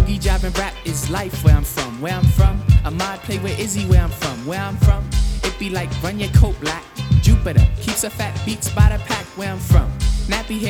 boogie jiving rap is life where I'm from. Where I'm from, Ahmad play with Izzy where I'm from. Where I'm from, it be like run your coat black. Jupiter keeps her fat beats by the pack where I'm from. Nappy hair